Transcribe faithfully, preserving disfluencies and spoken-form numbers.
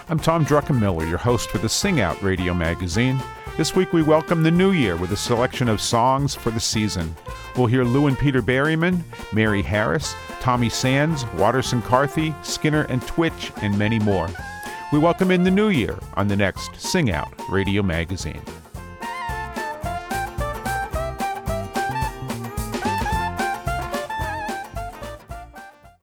I'm Tom Druckenmiller, your host for the Sing Out Radio magazine. This week we welcome the new year with a selection of songs for the season. We'll hear Lou and Peter Berryman, Mary Harris, Tommy Sands, Watterson Carthy, Skinner and Twitch, and many more. We welcome in the new year on the next Sing Out Radio magazine.